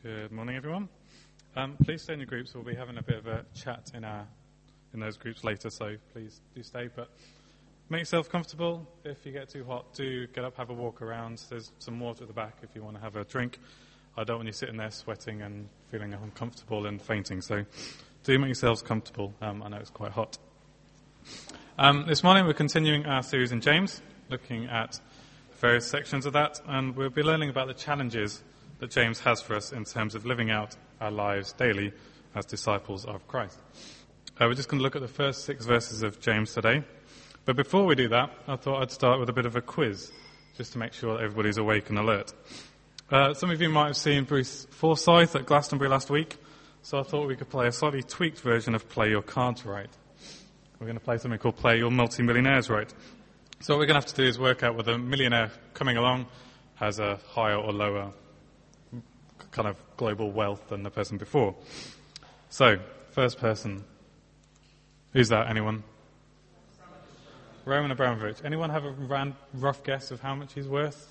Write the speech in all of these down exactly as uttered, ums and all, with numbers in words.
Good morning, everyone. Um, please stay in your groups. We'll be having a bit of a chat in our in those groups later, so please do stay. But make yourself comfortable. If you get too hot, do get up, have a walk around. There's some water at the back if you want to have a drink. I don't want you sitting there sweating and feeling uncomfortable and fainting, so do make yourselves comfortable. Um, I know it's quite hot. Um, this morning we're continuing our series in James, looking at various sections of that, and we'll be learning about the challenges that James has for us in terms of living out our lives daily as disciples of Christ. Uh, we're just going to look at the first six verses of James today. But before we do that, I thought I'd start with a bit of a quiz, just to make sure that everybody's awake and alert. Uh, some of you might have seen Bruce Forsyth at Glastonbury last week, so I thought we could play a slightly tweaked version of Play Your Cards Right. We're going to play something called Play Your Multi-Millionaires Right. So what we're going to have to do is work out whether a millionaire coming along has a higher or lower kind of global wealth than the person before. So, first person. Who's that? Anyone? Roman Abramovich. Anyone have a ran, rough guess of how much he's worth?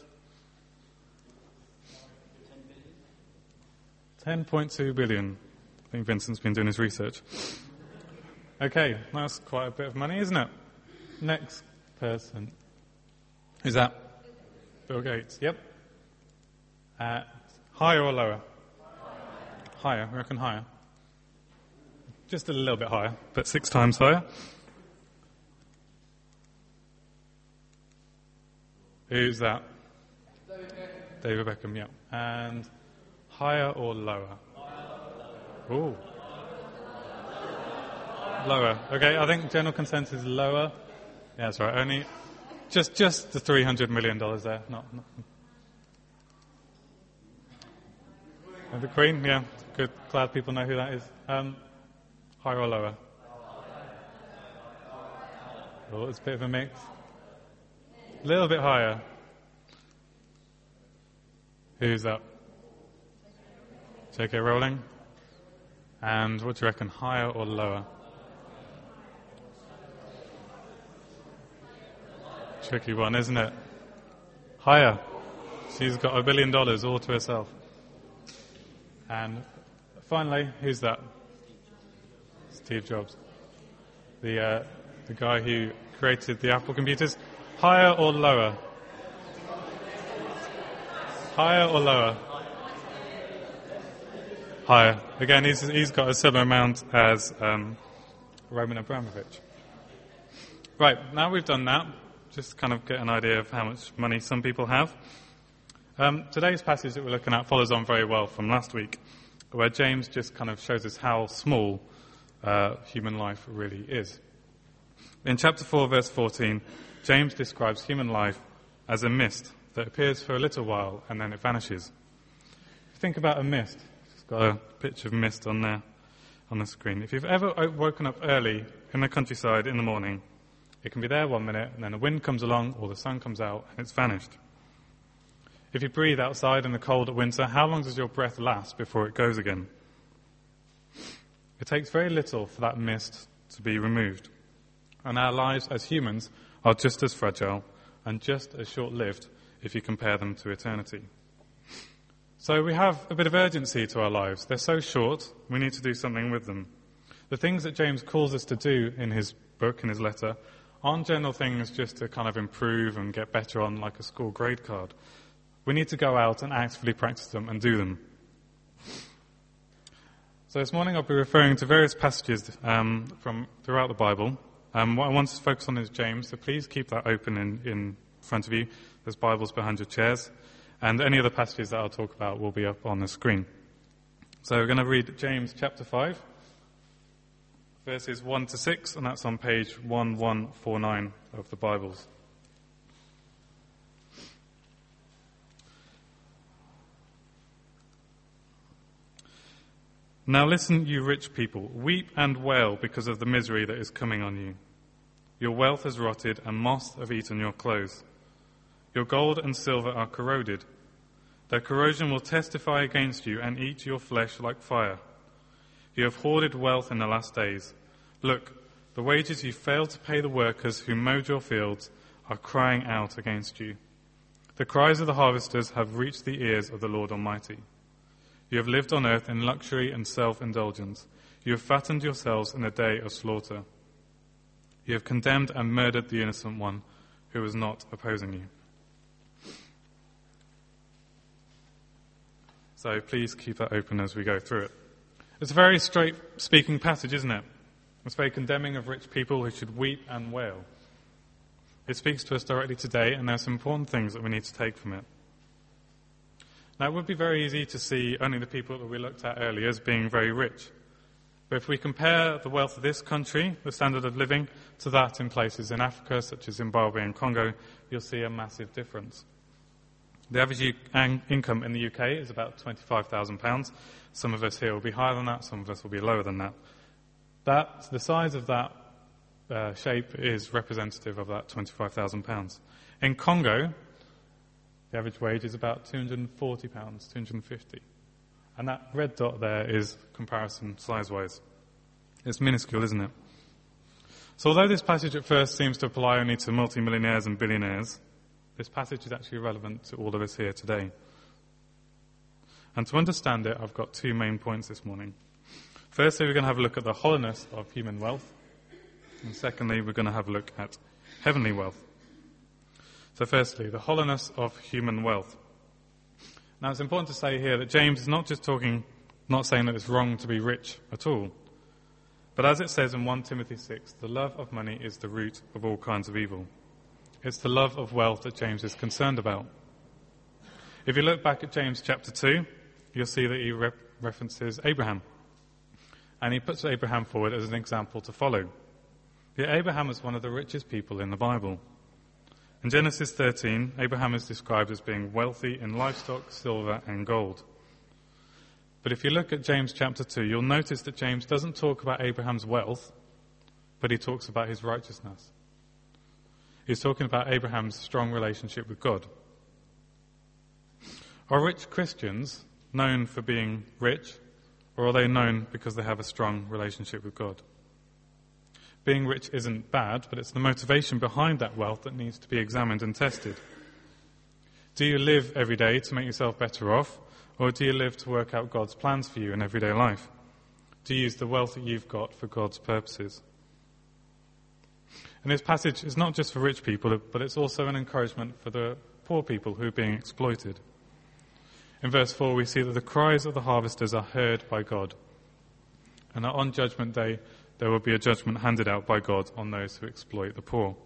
ten point two billion. I think Vincent's been doing his research. Okay, that's quite a bit of money, isn't it? Next person. Who's that? Bill Gates. Yep. Uh, higher or lower? Higher. I reckon higher. Just a little bit higher, but six times higher. Who's that? David Beckham. David Beckham, yeah. And higher or lower? Ooh. Lower. Okay, I think general consensus is lower. Yeah, that's right. Only just just the three hundred million dollars there. Not, not. And the Queen, yeah. Good. Glad people know who that is. Um, higher or lower? Oh, it's a bit of a mix. A little bit higher. Who's that? J K Rowling. And what do you reckon, higher or lower? Tricky one, isn't it? Higher. She's got a billion dollars all to herself. And finally, who's that? Steve Jobs. The uh, the guy who created the Apple computers. Higher or lower? Higher or lower? Higher. Again, he's he's got a similar amount as um, Roman Abramovich. Right, now we've done that, just kind of get an idea of how much money some people have. Um, today's passage that we're looking at follows on very well from last week, where James just kind of shows us how small uh, human life really is. In chapter four, verse fourteen, James describes human life as a mist that appears for a little while and then it vanishes. If you think about a mist, it's got a picture of mist on there on the screen. If you've ever woken up early in the countryside in the morning, it can be there one minute and then the wind comes along or the sun comes out and it's vanished. If you breathe outside in the cold at winter, how long does your breath last before it goes again? It takes very little for that mist to be removed. And our lives as humans are just as fragile and just as short-lived if you compare them to eternity. So we have a bit of urgency to our lives. They're so short, we need to do something with them. The things that James calls us to do in his book, in his letter, aren't general things just to kind of improve and get better on like a school grade card. We need to go out and actively practice them and do them. So this morning I'll be referring to various passages um, from throughout the Bible. Um, what I want to focus on is James, so please keep that open in, in front of you. There's Bibles behind your chairs. And any other passages that I'll talk about will be up on the screen. So we're going to read James chapter five, verses one to six, and that's on page eleven forty-nine of the Bibles. Now listen, you rich people, weep and wail because of the misery that is coming on you. Your wealth has rotted and moths have eaten your clothes. Your gold and silver are corroded. Their corrosion will testify against you and eat your flesh like fire. You have hoarded wealth in the last days. Look, the wages you failed to pay the workers who mowed your fields are crying out against you. The cries of the harvesters have reached the ears of the Lord Almighty. You have lived on earth in luxury and self-indulgence. You have fattened yourselves in a day of slaughter. You have condemned and murdered the innocent one who was not opposing you. So please keep that open as we go through it. It's a very straight-speaking passage, isn't it? It's very condemning of rich people who should weep and wail. It speaks to us directly today, and there are some important things that we need to take from it. Now, it would be very easy to see only the people that we looked at earlier as being very rich. But if we compare the wealth of this country, the standard of living, to that in places in Africa, such as Zimbabwe and Congo, you'll see a massive difference. The average U- income in the U K is about twenty-five thousand pounds. Some of us here will be higher than that, some of us will be lower than that. That the size of that uh, shape is representative of that twenty-five thousand pounds. In Congo, the average wage is about two hundred forty pounds, two hundred fifty. And that red dot there is comparison size-wise. It's minuscule, isn't it? So although this passage at first seems to apply only to multimillionaires and billionaires, this passage is actually relevant to all of us here today. And to understand it, I've got two main points this morning. Firstly, we're going to have a look at the hollowness of human wealth. And secondly, we're going to have a look at heavenly wealth. So firstly, the hollowness of human wealth. Now, it's important to say here that James is not just talking, not saying that it's wrong to be rich at all. But as it says in First Timothy six, the love of money is the root of all kinds of evil. It's the love of wealth that James is concerned about. If you look back at James chapter two, you'll see that he re- references Abraham. And he puts Abraham forward as an example to follow. Yet Abraham was one of the richest people in the Bible. In Genesis thirteen, Abraham is described as being wealthy in livestock, silver, and gold. But if you look at James chapter two, you'll notice that James doesn't talk about Abraham's wealth, but he talks about his righteousness. He's talking about Abraham's strong relationship with God. Are rich Christians known for being rich, or are they known because they have a strong relationship with God? Being rich isn't bad, but it's the motivation behind that wealth that needs to be examined and tested. Do you live every day to make yourself better off, or do you live to work out God's plans for you in everyday life? Do you use the wealth that you've got for God's purposes? And this passage is not just for rich people, but it's also an encouragement for the poor people who are being exploited. In verse four, we see that the cries of the harvesters are heard by God, and that on Judgment Day, there will be a judgment handed out by God on those who exploit the poor.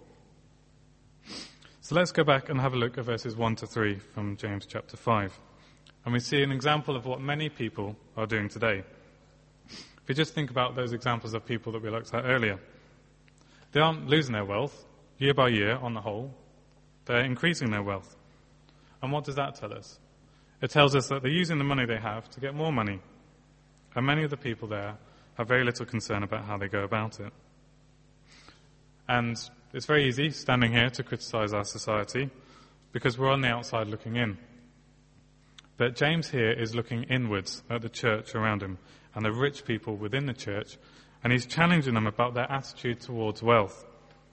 So let's go back and have a look at verses one to three from James chapter five. And we see an example of what many people are doing today. If you just think about those examples of people that we looked at earlier, they aren't losing their wealth year by year on the whole. They're increasing their wealth. And what does that tell us? It tells us that they're using the money they have to get more money. And many of the people there have very little concern about how they go about it. And it's very easy standing here to criticize our society because we're on the outside looking in. But James here is looking inwards at the church around him and the rich people within the church, and he's challenging them about their attitude towards wealth.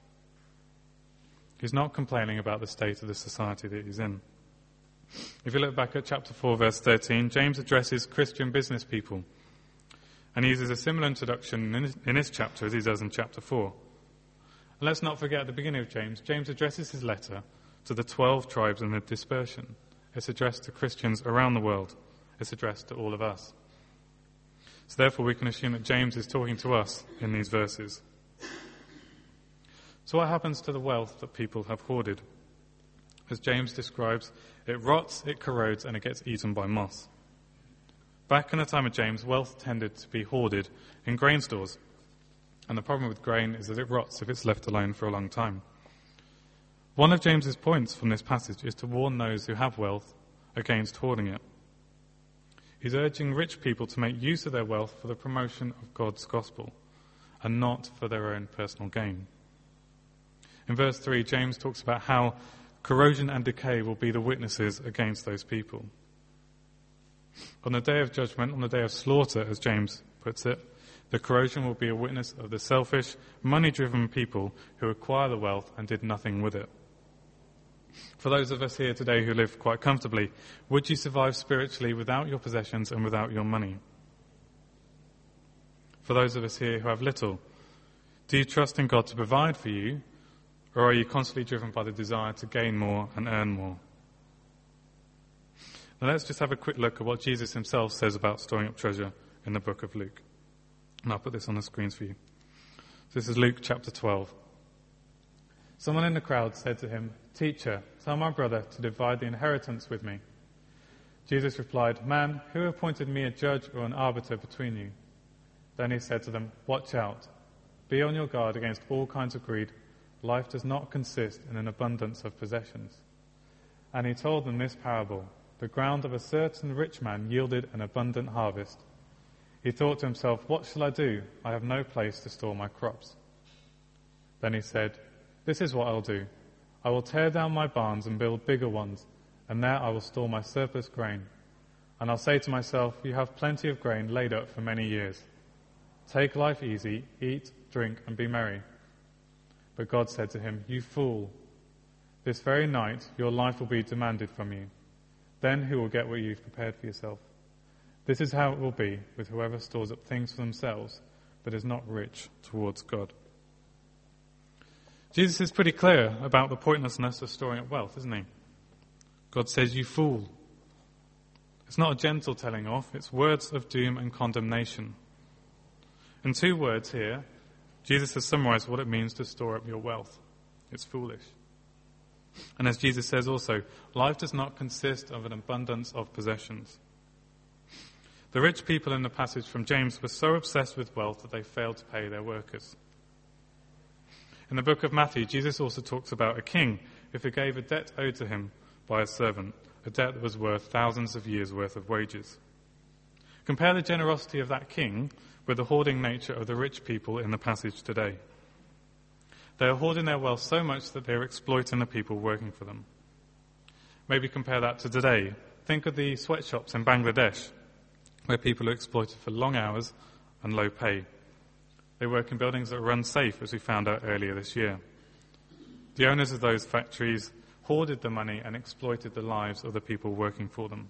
He's not complaining about the state of the society that he's in. If you look back at chapter four, verse thirteen, James addresses Christian business people. And he uses a similar introduction in this, in this chapter as he does in chapter four. And let's not forget at the beginning of James, James addresses his letter to the twelve tribes in the dispersion. It's addressed to Christians around the world. It's addressed to all of us. So therefore we can assume that James is talking to us in these verses. So what happens to the wealth that people have hoarded? As James describes, it rots, it corrodes, and it gets eaten by moths. Back in the time of James, wealth tended to be hoarded in grain stores. And the problem with grain is that it rots if it's left alone for a long time. One of James's points from this passage is to warn those who have wealth against hoarding it. He's urging rich people to make use of their wealth for the promotion of God's gospel and not for their own personal gain. In verse three, James talks about how corrosion and decay will be the witnesses against those people. On the day of judgment, on the day of slaughter, as James puts it, the corrosion will be a witness of the selfish, money-driven people who acquire the wealth and did nothing with it. For those of us here today who live quite comfortably, would you survive spiritually without your possessions and without your money? For those of us here who have little, do you trust in God to provide for you, or are you constantly driven by the desire to gain more and earn more? Now let's just have a quick look at what Jesus himself says about storing up treasure in the book of Luke. And I'll put this on the screens for you. So this is Luke chapter twelve. Someone in the crowd said to him, "Teacher, tell my brother to divide the inheritance with me." Jesus replied, "Man, who appointed me a judge or an arbiter between you?" Then he said to them, "Watch out. Be on your guard against all kinds of greed. Life does not consist in an abundance of possessions." And he told them this parable. The ground of a certain rich man yielded an abundant harvest. He thought to himself, "What shall I do? I have no place to store my crops." Then he said, "This is what I'll do. I will tear down my barns and build bigger ones, and there I will store my surplus grain. And I'll say to myself, you have plenty of grain laid up for many years. Take life easy, eat, drink, and be merry." But God said to him, "You fool, this very night your life will be demanded from you. Then who will get what you've prepared for yourself? This is how it will be with whoever stores up things for themselves, but is not rich towards God." Jesus is pretty clear about the pointlessness of storing up wealth, isn't he? God says, "You fool." It's not a gentle telling off, it's words of doom and condemnation. In two words here, Jesus has summarized what it means to store up your wealth. It's foolish. And as Jesus says also, life does not consist of an abundance of possessions. The rich people in the passage from James were so obsessed with wealth that they failed to pay their workers. In the book of Matthew, Jesus also talks about a king who forgave a debt owed to him by a servant, a debt that was worth thousands of years' worth of wages. Compare the generosity of that king with the hoarding nature of the rich people in the passage today. They are hoarding their wealth so much that they are exploiting the people working for them. Maybe compare that to today. Think of the sweatshops in Bangladesh, where people are exploited for long hours and low pay. They work in buildings that are unsafe, as we found out earlier this year. The owners of those factories hoarded the money and exploited the lives of the people working for them.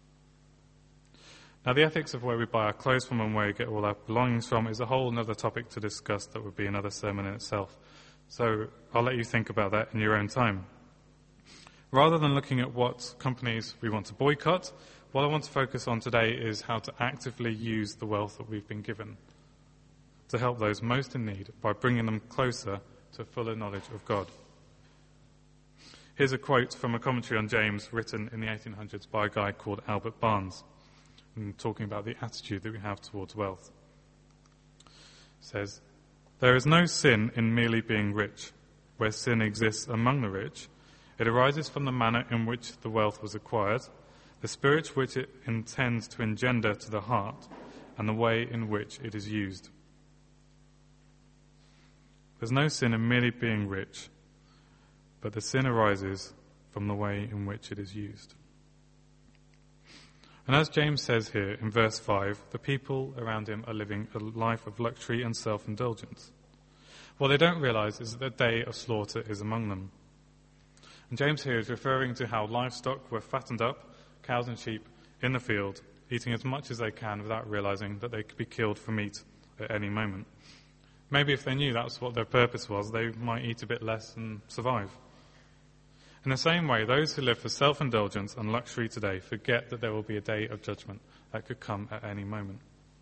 Now, the ethics of where we buy our clothes from and where we get all our belongings from is a whole other topic to discuss that would be another sermon in itself. So I'll let you think about that in your own time. Rather than looking at what companies we want to boycott, what I want to focus on today is how to actively use the wealth that we've been given to help those most in need by bringing them closer to fuller knowledge of God. Here's a quote from a commentary on James written in the eighteen hundreds by a guy called Albert Barnes, and talking about the attitude that we have towards wealth. It says, "There is no sin in merely being rich. Where sin exists among the rich, it arises from the manner in which the wealth was acquired, the spirit which it intends to engender to the heart, and the way in which it is used." There's no sin in merely being rich, but the sin arises from the way in which it is used. And as James says here in verse five, the people around him are living a life of luxury and self-indulgence. What they don't realize is that the day of slaughter is among them. And James here is referring to how livestock were fattened up, cows and sheep, in the field, eating as much as they can without realizing that they could be killed for meat at any moment. Maybe if they knew that's what their purpose was, they might eat a bit less and survive. In the same way, those who live for self-indulgence and luxury today forget that there will be a day of judgment that could come at any moment.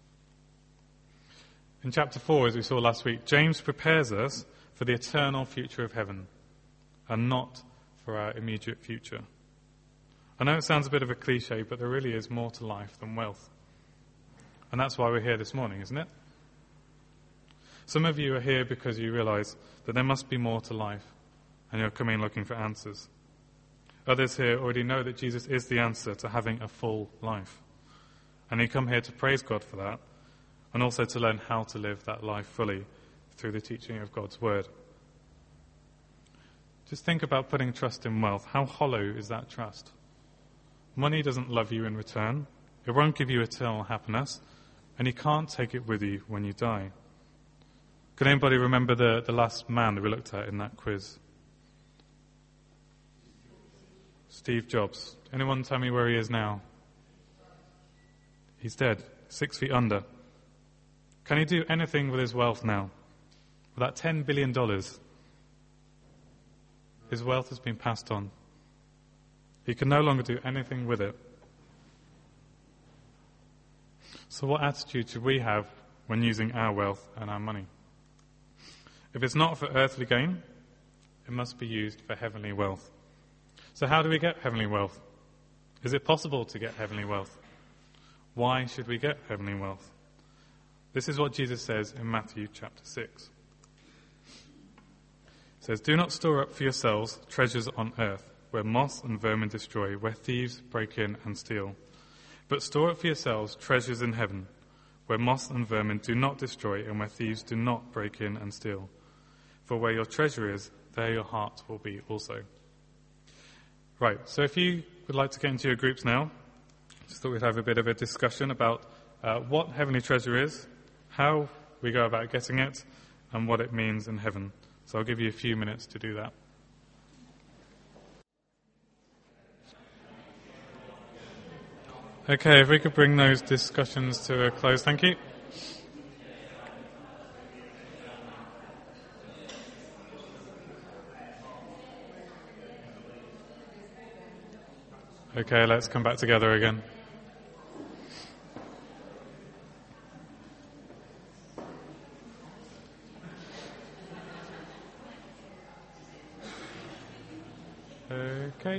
In chapter four, as we saw last week, James prepares us for the eternal future of heaven and not for our immediate future. I know it sounds a bit of a cliche, but there really is more to life than wealth. And that's why we're here this morning, isn't it? Some of you are here because you realize that there must be more to life, and you're coming looking for answers. Others here already know that Jesus is the answer to having a full life. And you come here to praise God for that, and also to learn how to live that life fully through the teaching of God's Word. Just think about putting trust in wealth. How hollow is that trust? Money doesn't love you in return. It won't give you eternal happiness, and you can't take it with you when you die. Can anybody remember the, the last man that we looked at in that quiz? Steve Jobs. Anyone tell me where he is now? He's dead, six feet under. Can he do anything with his wealth now? With that ten billion dollars, his wealth has been passed on. He can no longer do anything with it. So what attitude should we have when using our wealth and our money? If it's not for earthly gain, it must be used for heavenly wealth. So how do we get heavenly wealth? Is it possible to get heavenly wealth? Why should we get heavenly wealth? This is what Jesus says in Matthew chapter six. It says, "Do not store up for yourselves treasures on earth, where moth and vermin destroy, where thieves break in and steal. But store up for yourselves treasures in heaven, where moth and vermin do not destroy, and where thieves do not break in and steal. For where your treasure is, there your heart will be also." Right, so if you would like to get into your groups now, just thought we'd have a bit of a discussion about uh, what heavenly treasure is, how we go about getting it, and what it means in heaven. So I'll give you a few minutes to do that. Okay, if we could bring those discussions to a close, thank you. Okay, let's come back together again. Okay.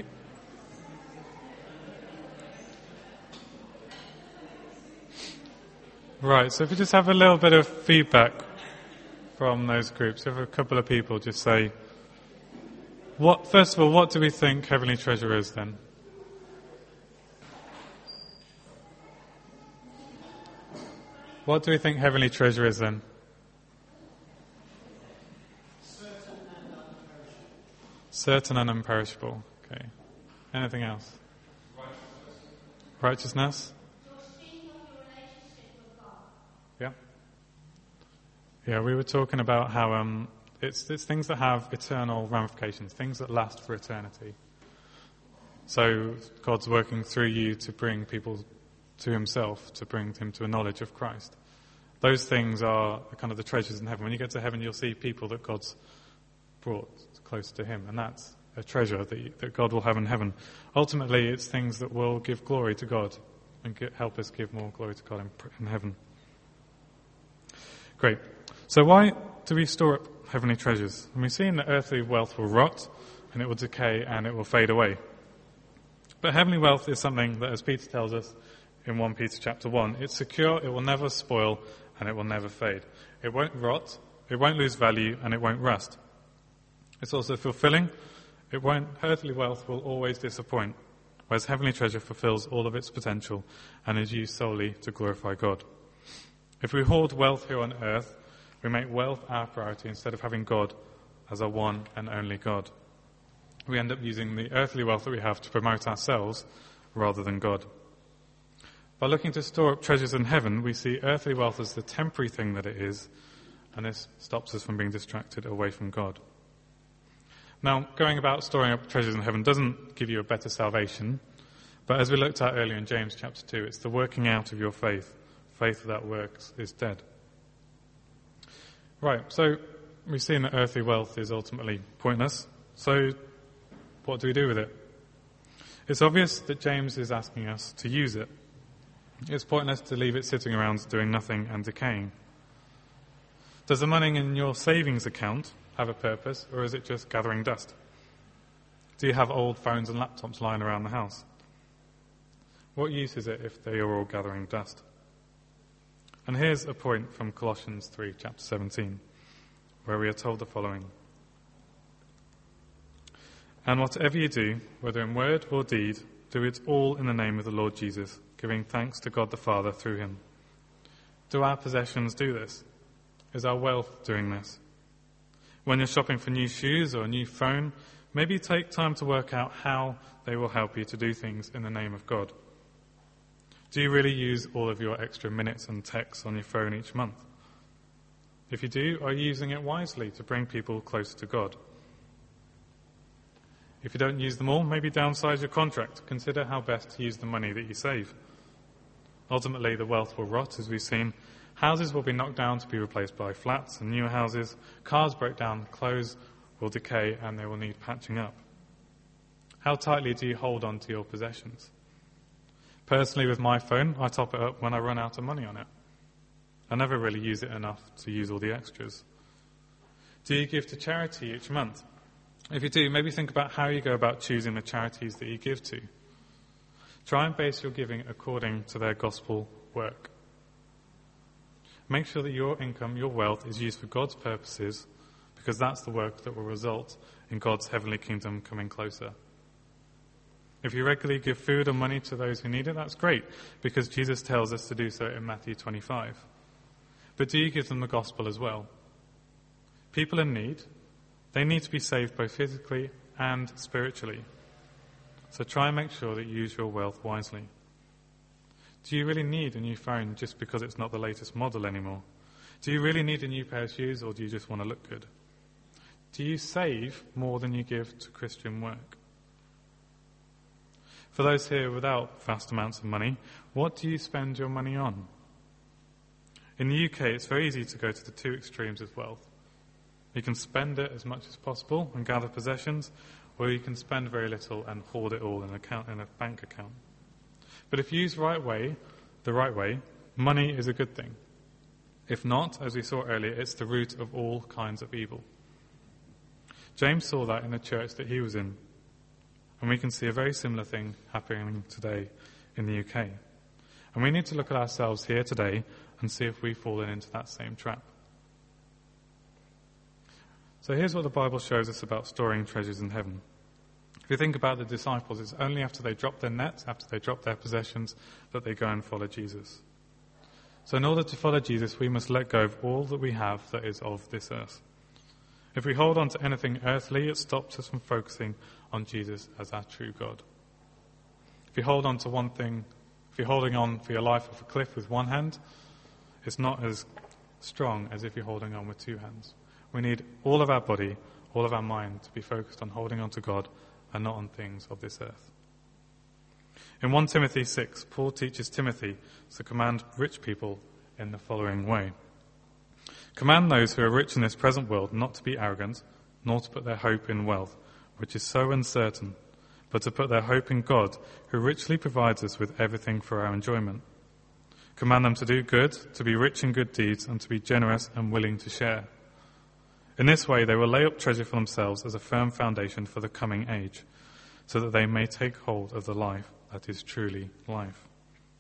Right, so if we just have a little bit of feedback from those groups, if a couple of people just say, what, first of all, what do we think heavenly treasure is then? What do we think heavenly treasure is then? Certain and unperishable. Okay. Anything else? Righteousness. Righteousness? Yeah. Yeah, we were talking about how um, it's, it's things that have eternal ramifications, things that last for eternity. So God's working through you to bring people to himself, to bring him to a knowledge of Christ. Those things are kind of the treasures in heaven. When you get to heaven, you'll see people that God's brought close to him, and that's a treasure that, you, that God will have in heaven. Ultimately, it's things that will give glory to God and get, help us give more glory to God in, in heaven. Great. So why do we store up heavenly treasures? And we've seen that earthly wealth will rot, and it will decay, and it will fade away. But heavenly wealth is something that, as Peter tells us in First Peter chapter one, it's secure, it will never spoil, and it will never fade. It won't rot, it won't lose value, and it won't rust. It's also fulfilling. It won't, earthly wealth will always disappoint, whereas heavenly treasure fulfills all of its potential and is used solely to glorify God. If we hoard wealth here on earth, we make wealth our priority instead of having God as our one and only God. We end up using the earthly wealth that we have to promote ourselves rather than God. By looking to store up treasures in heaven, we see earthly wealth as the temporary thing that it is, and this stops us from being distracted away from God. Now, going about storing up treasures in heaven doesn't give you a better salvation, but as we looked at earlier in James chapter two, it's the working out of your faith. Faith without works is dead. Right, so we've seen that earthly wealth is ultimately pointless, so what do we do with it? It's obvious that James is asking us to use it. It's pointless to leave it sitting around doing nothing and decaying. Does the money in your savings account have a purpose, or is it just gathering dust? Do you have old phones and laptops lying around the house? What use is it if they are all gathering dust? And here's a point from Colossians three, chapter seventeen, where we are told the following. "And whatever you do, whether in word or deed, do it all in the name of the Lord Jesus, giving thanks to God the Father through him." Do our possessions do this? Is our wealth doing this? When you're shopping for new shoes or a new phone, maybe take time to work out how they will help you to do things in the name of God. Do you really use all of your extra minutes and texts on your phone each month? If you do, are you using it wisely to bring people closer to God? If you don't use them all, maybe downsize your contract. Consider how best to use the money that you save. Ultimately, the wealth will rot, as we've seen. Houses will be knocked down to be replaced by flats and newer houses. Cars break down, clothes will decay, and they will need patching up. How tightly do you hold on to your possessions? Personally, with my phone, I top it up when I run out of money on it. I never really use it enough to use all the extras. Do you give to charity each month? If you do, maybe think about how you go about choosing the charities that you give to. Try and base your giving according to their gospel work. Make sure that your income, your wealth, is used for God's purposes, because that's the work that will result in God's heavenly kingdom coming closer. If you regularly give food or money to those who need it, that's great, because Jesus tells us to do so in Matthew twenty-five. But do you give them the gospel as well? People in need, they need to be saved both physically and spiritually. So try and make sure that you use your wealth wisely. Do you really need a new phone just because it's not the latest model anymore? Do you really need a new pair of shoes, or do you just want to look good? Do you save more than you give to Christian work? For those here without vast amounts of money, what do you spend your money on? In the U K, it's very easy to go to the two extremes of wealth. You can spend it as much as possible and gather possessions, or you can spend very little and hoard it all in, account, in a bank account. But if used right way, the right way, money is a good thing. If not, as we saw earlier, it's the root of all kinds of evil. James saw that in the church that he was in, and we can see a very similar thing happening today in the U K. And we need to look at ourselves here today and see if we've fallen into that same trap. So here's what the Bible shows us about storing treasures in heaven. If you think about the disciples, it's only after they drop their nets, after they drop their possessions, that they go and follow Jesus. So in order to follow Jesus, we must let go of all that we have that is of this earth. If we hold on to anything earthly, it stops us from focusing on Jesus as our true God. If you hold on to one thing, if you're holding on for your life off a cliff with one hand, it's not as strong as if you're holding on with two hands. We need all of our body, all of our mind to be focused on holding on to God and not on things of this earth. In First Timothy six, Paul teaches Timothy to command rich people in the following way. Command those who are rich in this present world not to be arrogant, nor to put their hope in wealth, which is so uncertain, but to put their hope in God, who richly provides us with everything for our enjoyment. Command them to do good, to be rich in good deeds, and to be generous and willing to share. In this way they will lay up treasure for themselves as a firm foundation for the coming age, so that they may take hold of the life that is truly life.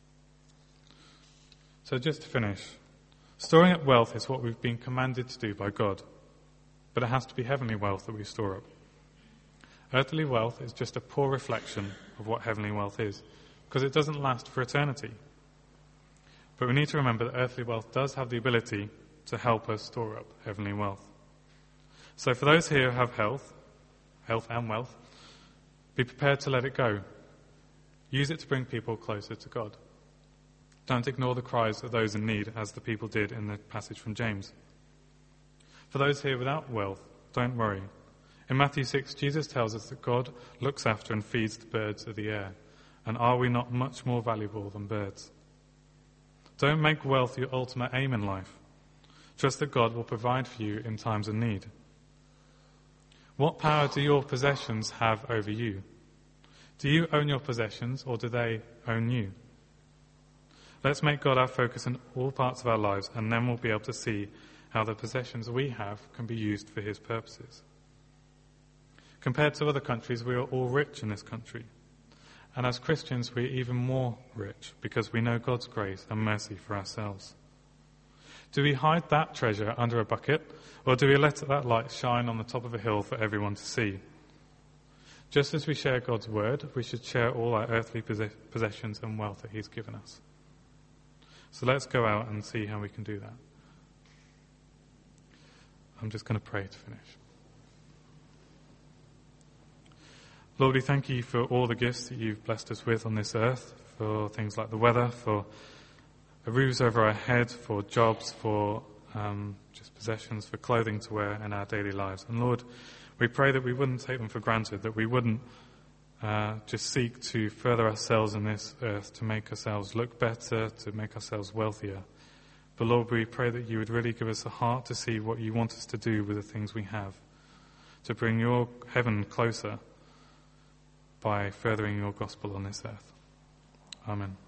So just to finish, storing up wealth is what we've been commanded to do by God, but it has to be heavenly wealth that we store up. Earthly wealth is just a poor reflection of what heavenly wealth is, because it doesn't last for eternity. But we need to remember that earthly wealth does have the ability to help us store up heavenly wealth. So for those here who have health, health and wealth, be prepared to let it go. Use it to bring people closer to God. Don't ignore the cries of those in need, as the people did in the passage from James. For those here without wealth, don't worry. In Matthew six, Jesus tells us that God looks after and feeds the birds of the air. And are we not much more valuable than birds? Don't make wealth your ultimate aim in life. Trust that God will provide for you in times of need. What power do your possessions have over you? Do you own your possessions, or do they own you? Let's make God our focus in all parts of our lives, and then we'll be able to see how the possessions we have can be used for his purposes. Compared to other countries, we are all rich in this country. And as Christians, we're even more rich because we know God's grace and mercy for ourselves. Do we hide that treasure under a bucket, or do we let that light shine on the top of a hill for everyone to see? Just as we share God's word, we should share all our earthly possessions and wealth that he's given us. So let's go out and see how we can do that. I'm just going to pray to finish. Lord, we thank you for all the gifts that you've blessed us with on this earth, for things like the weather, for a roof over our head, for jobs, for um, just possessions, for clothing to wear in our daily lives. And Lord, We pray that we wouldn't take them for granted, that we wouldn't uh, just seek to further ourselves in this earth, to make ourselves look better, to make ourselves wealthier. But Lord, we pray that you would really give us a heart to see what you want us to do with the things we have, to bring your heaven closer by furthering your gospel on this earth. Amen.